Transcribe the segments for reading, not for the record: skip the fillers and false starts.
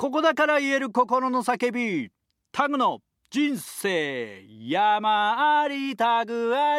ここだから言える心の叫び、タグの人生山ありタグあ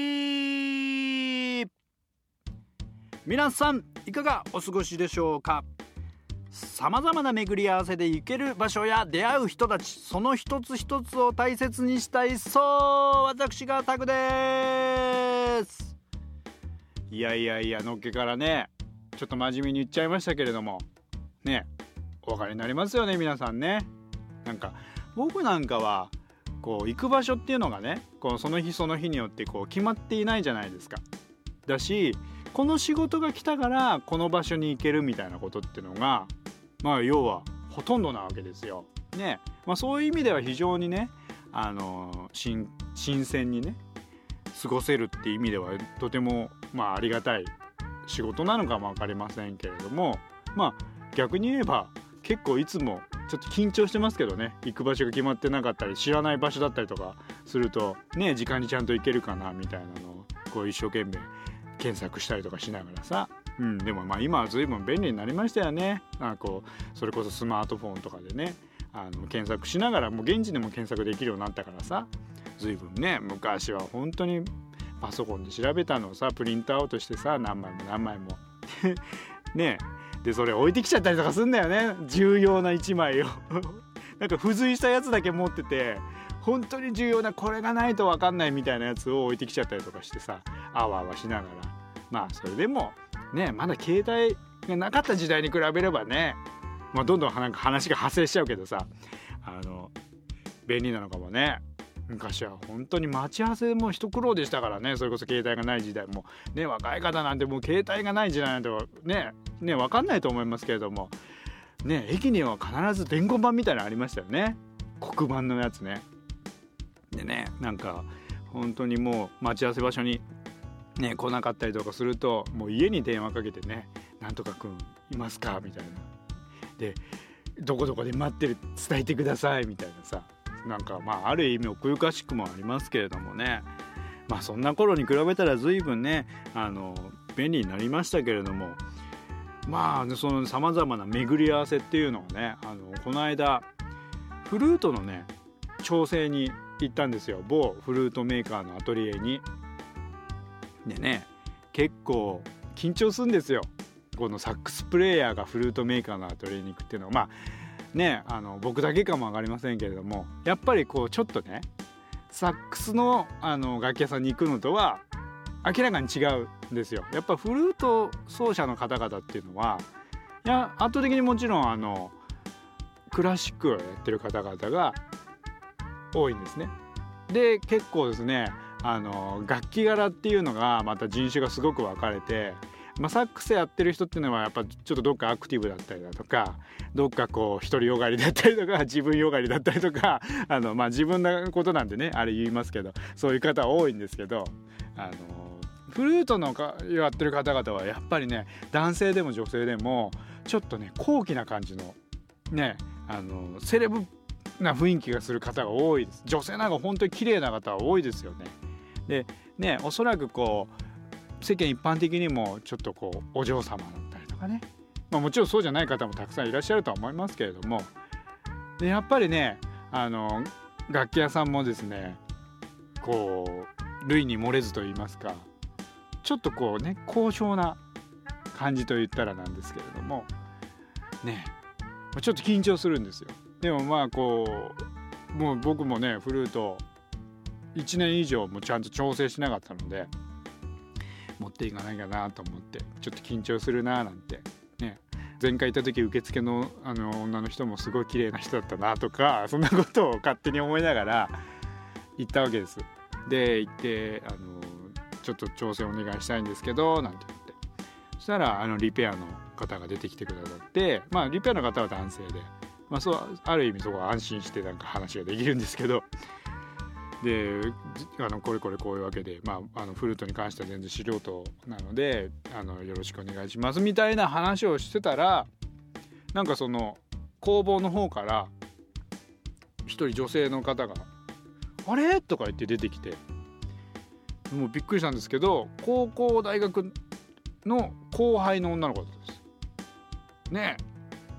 り。皆さんいかがお過ごしでしょうか。さまざまな巡り合わせで行ける場所や出会う人たち、その一つ一つを大切にしたい、そう私がタグです。いやのっけからね、ちょっと真面目に言っちゃいましたけれどもね、お分かりになりますよね皆さんね。なんか僕なんかはこう行く場所っていうのがね、こうその日その日によってこう決まっていないじゃないですか。だし、この仕事が来たからこの場所に行けるみたいなことっていうのが要はほとんどなわけですよね。そういう意味では非常にね、新鮮にね過ごせるっていう意味ではとてもありがたい仕事なのかも分かりませんけれども、逆に言えば結構いつもちょっと緊張してますけどね。行く場所が決まってなかったり、知らない場所だったりとかするとね、時間にちゃんと行けるかなみたいなのをこう一生懸命検索したりとかしながらさ、でも今は随分便利になりましたよね。それこそスマートフォンとかでね、検索しながらもう現地でも検索できるようになったからさ、随分ね、昔は本当にパソコンで調べたのをさ、プリントアウトしてさ、何枚もね、でそれ置いてきちゃったりとかすんだよね、重要な1枚をなんか付随したやつだけ持ってて、本当に重要なこれがないと分かんないみたいなやつを置いてきちゃったりとかしてさ、あわあわしながら、それでもね、まだ携帯がなかった時代に比べればね、どんどんなんか話が派生しちゃうけどさ、便利なのかもね。昔は本当に待ち合わせも一苦労でしたからね。それこそ携帯がない時代もね、若い方なんてもう携帯がない時代なんてね分かんないと思いますけれどもね、駅には必ず伝言板みたいなのありましたよね、黒板のやつね。でね、なんか本当にもう待ち合わせ場所にね来なかったりとかすると、もう家に電話かけてね、なんとかくんいますかみたいな、でどこどこで待ってる伝えてくださいみたいなさ、なんかある意味奥ゆかしくもありますけれどもね。そんな頃に比べたら随分ね便利になりましたけれども、そのさまざまな巡り合わせっていうのをね、この間フルートのね調整に行ったんですよ、某フルートメーカーのアトリエに。でね、結構緊張するんですよ、このサックスプレイヤーがフルートメーカーのアトリエに行くっていうのは。僕だけかも分かりませんけれども、やっぱりこうちょっとねサックスの、楽器屋さんに行くのとは明らかに違うんですよ。やっぱフルート奏者の方々っていうのは圧倒的にもちろんクラシックをやってる方々が多いんですね。で結構ですね、楽器柄っていうのがまた人種がすごく分かれて、サックスやってる人っていうのはやっぱちょっとどっかアクティブだったりだとか、どっかこう独りよがりだったりとか、自分よがりだったりとか、自分のことなんでねあれ言いますけど、そういう方多いんですけど、フルートのやってる方々はやっぱりね、男性でも女性でもちょっとね高貴な感じのね、セレブな雰囲気がする方が多いです。女性なんか本当に綺麗な方は多いですよね。でね、おそらくこう世間一般的にもちょっとこうお嬢様だったりとかね、もちろんそうじゃない方もたくさんいらっしゃるとは思いますけれども、でやっぱりね楽器屋さんもですね、こう類に漏れずと言いますか、ちょっとこうね高尚な感じと言ったらなんですけれどもね、ちょっと緊張するんですよ。でももう僕もねフルート1年以上もちゃんと調整しなかったので、持っていかなきゃなと思ってちょっと緊張するななんてね。前回行った時受付の女の人もすごい綺麗な人だったなとか、そんなことを勝手に思いながら行ったわけです。で行ってちょっと調整お願いしたいんですけどなんて言って、そしたらリペアの方が出てきてくださって、リペアの方は男性で、そうある意味そこは安心してなんか話ができるんですけど、でこれこういうわけで、フルートに関しては全然素人なのでよろしくお願いしますみたいな話をしてたら、なんかその工房の方から一人女性の方があれとか言って出てきて、もうびっくりしたんですけど、高校大学の後輩の女の子だったんですね。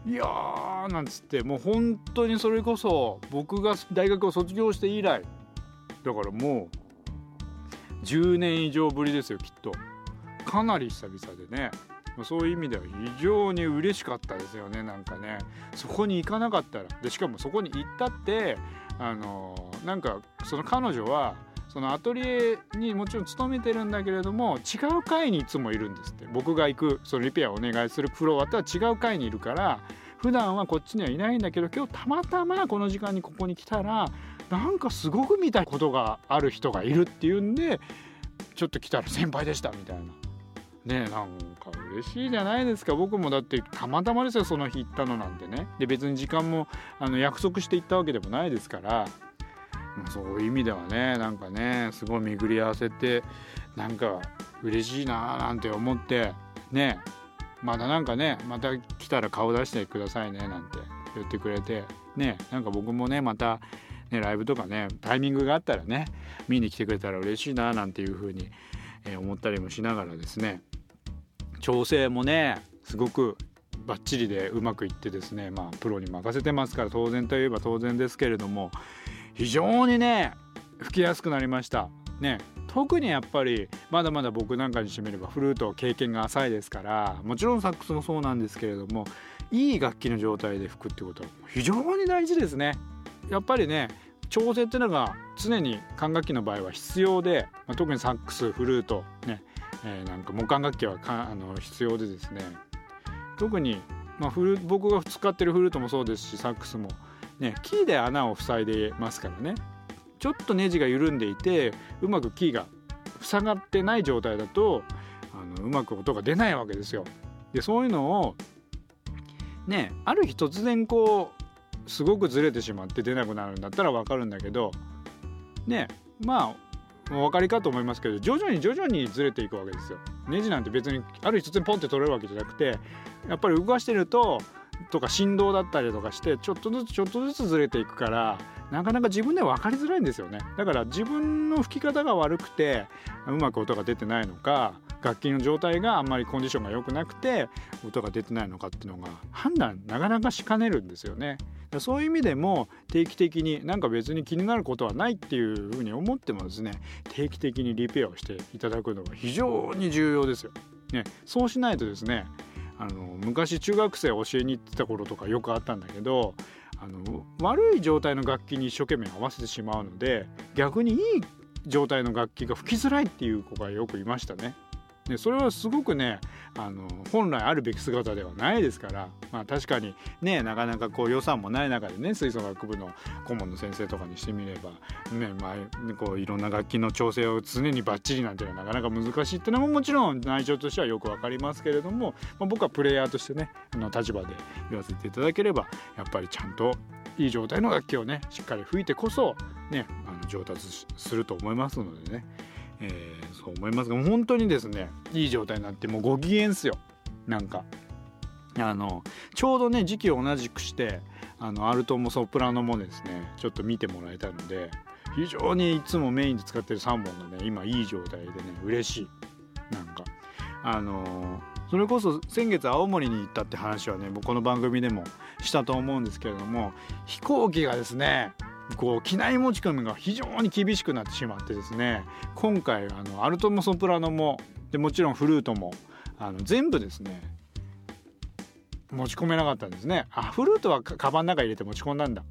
いやーなんつって、もう本当にそれこそ僕が大学を卒業して以来だから、もう10年以上ぶりですよきっと。かなり久々でね、そういう意味では非常に嬉しかったですよね。なんかね、そこに行かなかったら、でしかもそこに行ったってなんかその彼女はそのアトリエにもちろん勤めてるんだけれども、違う階にいつもいるんですって。僕が行くそのリペアをお願いするフロアとは違う階にいるから、普段はこっちにはいないんだけど、今日たまたまこの時間にここに来たら、なんかすごく見たいことがある人がいるっていうんで、ちょっと来たら先輩でしたみたいなね。なんか嬉しいじゃないですか。僕もだってたまたまですよ、その日行ったのなんてね。で別に時間も約束して行ったわけでもないですから、そういう意味ではね、なんかね、すごい巡り合わせてなんか嬉しいななんて思ってね。またなんかね、また来たら顔出してくださいねなんて言ってくれてね。なんか僕もね、またね、ライブとかね、タイミングがあったらね、見に来てくれたら嬉しいななんていう風に思ったりもしながらですね、調整もねすごくバッチリでうまくいってですね、プロに任せてますから当然といえば当然ですけれども、非常にね吹きやすくなりましたね。特にやっぱりまだまだ僕なんかにしてみればフルート経験が浅いですから、もちろんサックスもそうなんですけれども、いい楽器の状態で吹くってことは非常に大事ですね。やっぱりね、調整っていうのが常に管楽器の場合は必要で、特にサックスフルートね、なんか木管楽器は必要でですね、特に、僕が使ってるフルートもそうですし、サックスもね、キーで穴を塞いでますからね。ちょっとネジが緩んでいてうまくキーが塞がってない状態だとうまく音が出ないわけですよ。でそういうのをね、ある日突然こうすごくずれてしまって出なくなるんだったら分かるんだけどね、お分かりかと思いますけど、徐々にずれていくわけですよ。ネジなんて別にある日突然ポンって取れるわけじゃなくて、やっぱり動かしてるとか振動だったりとかしてちょっとずつずれていくから、なかなか自分では分かりづらいんですよね。だから自分の吹き方が悪くてうまく音が出てないのか、楽器の状態があんまりコンディションが良くなくて音が出てないのかっていうのが判断なかなかしかねるんですよね。そういう意味でも定期的になんか別に気になることはないっていうふうに思ってもですね、定期的にリペアをしていただくのが非常に重要ですよ、ね。そうしないとですね、昔中学生教えに行ってた頃とかよくあったんだけど、悪い状態の楽器に一生懸命合わせてしまうので、逆にいい状態の楽器が吹きづらいっていう子がよくいましたね。でそれはすごくね、本来あるべき姿ではないですから、確かにね、なかなかこう予算もない中でね、吹奏楽部の顧問の先生とかにしてみればね、こういろんな楽器の調整を常にバッチリなんていうのはなかなか難しいっていうのももちろん内情としてはよくわかりますけれども、僕はプレイヤーとしてね立場で言わせていただければ、やっぱりちゃんといい状態の楽器をねしっかり吹いてこそね上達すると思いますのでね、そう思いますが、本当にですねいい状態になってもうご機嫌ですよ。なんかちょうどね時期を同じくしてアルトもソプラノもですねちょっと見てもらえたので、非常にいつもメインで使ってる3本がね今いい状態でね嬉しい。なんかそれこそ先月青森に行ったって話はね僕この番組でもしたと思うんですけれども、飛行機がですねこう機内持ち込みが非常に厳しくなってしまってですね、今回アルトもソプラノもでもちろんフルートも全部ですね持ち込めなかったんですね。フルートはカバンの中入れて持ち込んだんだ。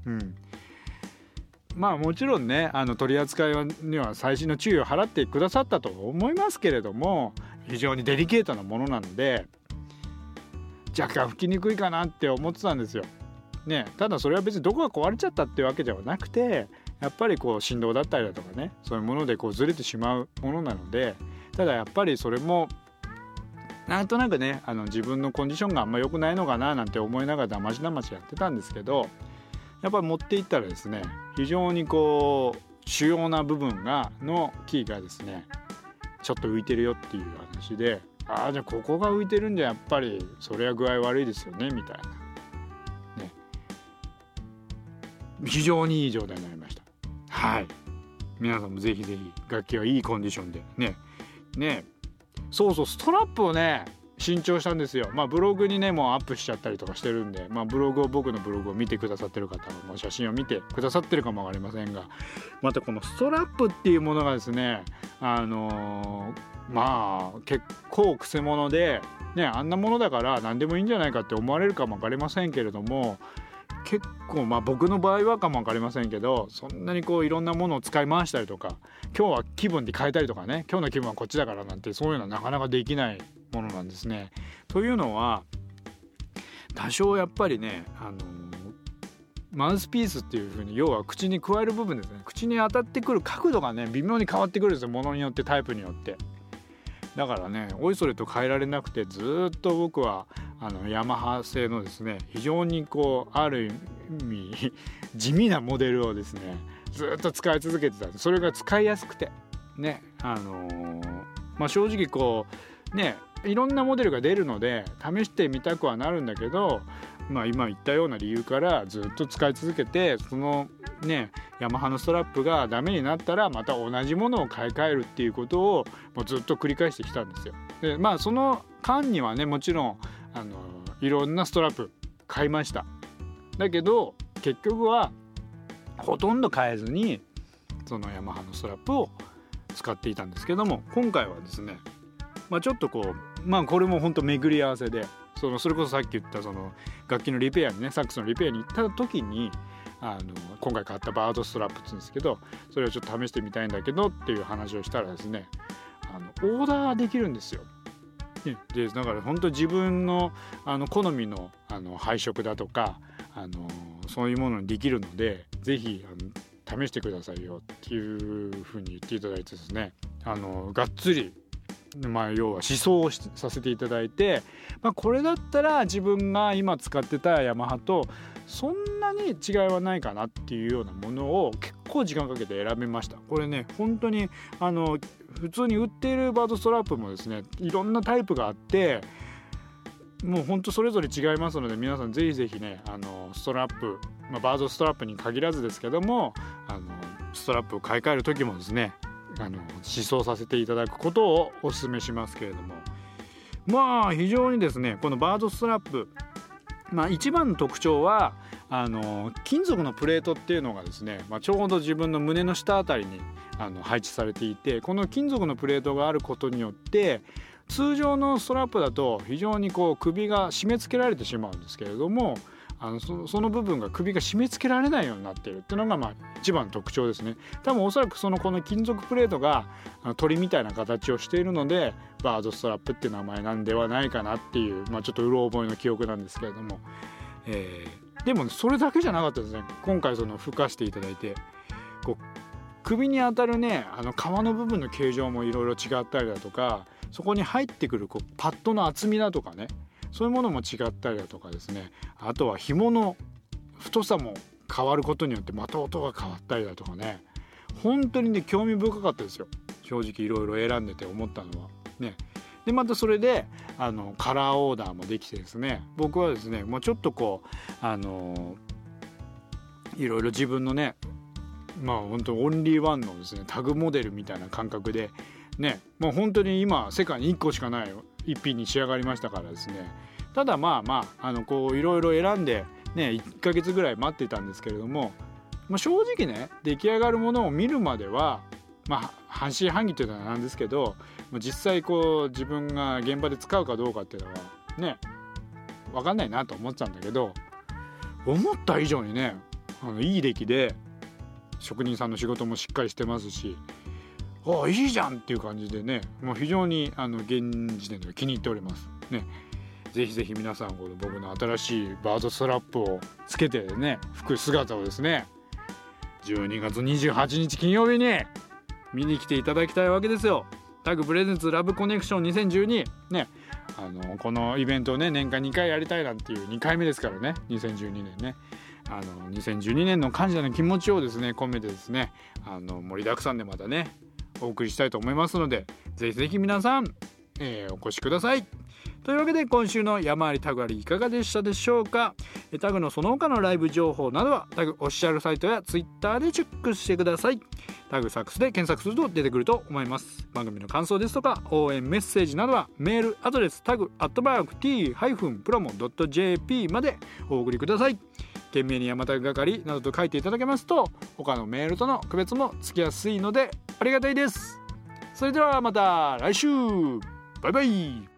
もちろんね取り扱いには細心の注意を払ってくださったと思いますけれども、非常にデリケートなものなので若干吹きにくいかなって思ってたんですよ。ね、ただそれは別にどこが壊れちゃったっていうわけではなくて、やっぱりこう振動だったりだとかね、そういうものでこうずれてしまうものなので、ただやっぱりそれもなんとなくね自分のコンディションがあんま良くないのかななんて思いながらだましやってたんですけど、やっぱり持っていったらですね非常にこう主要な部分のキーがですねちょっと浮いてるよっていう話で、じゃあここが浮いてるんじゃやっぱりそれは具合悪いですよねみたいなね、非常にいい状態になりました。はい、皆さんもぜひぜひ楽器はいいコンディションでねそうストラップをね新調したんですよ。ブログにねもうアップしちゃったりとかしてるんで、僕のブログを見てくださってる方はもう写真を見てくださってるかもわかりませんが、またこのストラップっていうものがですね結構くせ者でね、あんなものだから何でもいいんじゃないかって思われるかもわかりませんけれども、結構僕の場合はかもわかりませんけど、そんなにいろんなものを使い回したりとか、今日は気分で変えたりとかね、今日の気分はこっちだからなんて、そういうのはなかなかできないものなんですね。というのは多少やっぱりねマウスピースっていう風に、要は口に加える部分ですね、口に当たってくる角度がね微妙に変わってくるんですよ、ものによって、タイプによって。だからねおいそれと変えられなくて、ずっと僕はヤマハ製のですね、非常にある意味地味なモデルをですねずっと使い続けてたんです。それが使いやすくてね、正直ねいろんなモデルが出るので試してみたくはなるんだけど、今言ったような理由からずっと使い続けて、そのねヤマハのストラップがダメになったらまた同じものを買い替えるっていうことをもうずっと繰り返してきたんですよ。でその間にはねもちろんいろんなストラップ買いました。だけど結局はほとんど変えずにそのヤマハのストラップを使っていたんですけども、今回はですねちょっとこれも本当巡り合わせで、それこそさっき言った楽器のリペアにね、サックスのリペアに行った時に今回買ったバードストラップって言うんですけど、それをちょっと試してみたいんだけどっていう話をしたらですね、オーダーできるんですよ。でだから本当自分の好みの配色だとかそういうものにできるので、ぜひ試してくださいよっていうふうに言っていただいてですね、がっつり要は試奏をさせていただいて、これだったら自分が今使ってたヤマハとそんなに違いはないかなっていうようなものを結構時間かけて選べました。これね本当に普通に売っているバードストラップもですねいろんなタイプがあって、もう本当それぞれ違いますので、皆さんぜひぜひねストラップ、バードストラップに限らずですけどもストラップを買い替える時もですね試奏させていただくことをお勧めしますけれども、非常にですねこのバードストラップ、一番の特徴は金属のプレートっていうのがですね、ちょうど自分の胸の下あたりに配置されていて、この金属のプレートがあることによって通常のストラップだと非常に首が締め付けられてしまうんですけれども、その部分が首が締め付けられないようになっているっていうのが一番の特徴ですね。多分おそらくこの金属プレートが鳥みたいな形をしているのでバードストラップっていう名前なんではないかなっていう、ちょっとうろ覚えの記憶なんですけれども、でもそれだけじゃなかったですね。今回吹かしていただいて首に当たるね皮の部分の形状もいろいろ違ったりだとか、そこに入ってくるパッドの厚みだとかね、そういうものも違ったりだとかですね、あとは紐の太さも変わることによってまた音が変わったりだとかね、本当にね興味深かったですよ。正直いろいろ選んでて思ったのはね。でまたそれでカラーオーダーもできてですね、僕はですねもうちょっといろいろ自分のね本当オンリーワンのですねタグモデルみたいな感覚でね、もう本当に今世界に1個しかない一品に仕上がりましたからですね。ただいろいろ選んでね1ヶ月ぐらい待ってたんですけれども、正直ね出来上がるものを見るまでは半信半疑というのはなんですけど、実際自分が現場で使うかどうかっていうのはね分かんないなと思ってたんだけど、思った以上にねいい出来で、職人さんの仕事もしっかりしてますし、いいじゃんっていう感じでね、もう非常に現時点では気に入っておりますね。ぜひぜひ皆さん僕の新しいバードストラップをつけてね吹く姿をですね12月28日金曜日に見に来ていただきたいわけですよ。タグプレゼンツラブコネクション2012ね、このイベントをね年間2回やりたいなんていう2回目ですからね、2012年ね2012年の感謝の気持ちをですね込めてですね盛りだくさんでまたねお送りしたいと思いますので、ぜひぜひ皆さん、お越しください。というわけで今週の山ありタグありいかがでしたでしょうか。 タグのその他のライブ情報などはタグオフィシャルサイトやツイッターでチェックしてください。タグサックスで検索すると出てくると思います。番組の感想ですとか応援メッセージなどはメールアドレスタグ@t-promo.jp までお送りください。懸命に山タグ係などと書いていただけますと他のメールとの区別もつきやすいのでありがたいです。それではまた来週、バイバイ。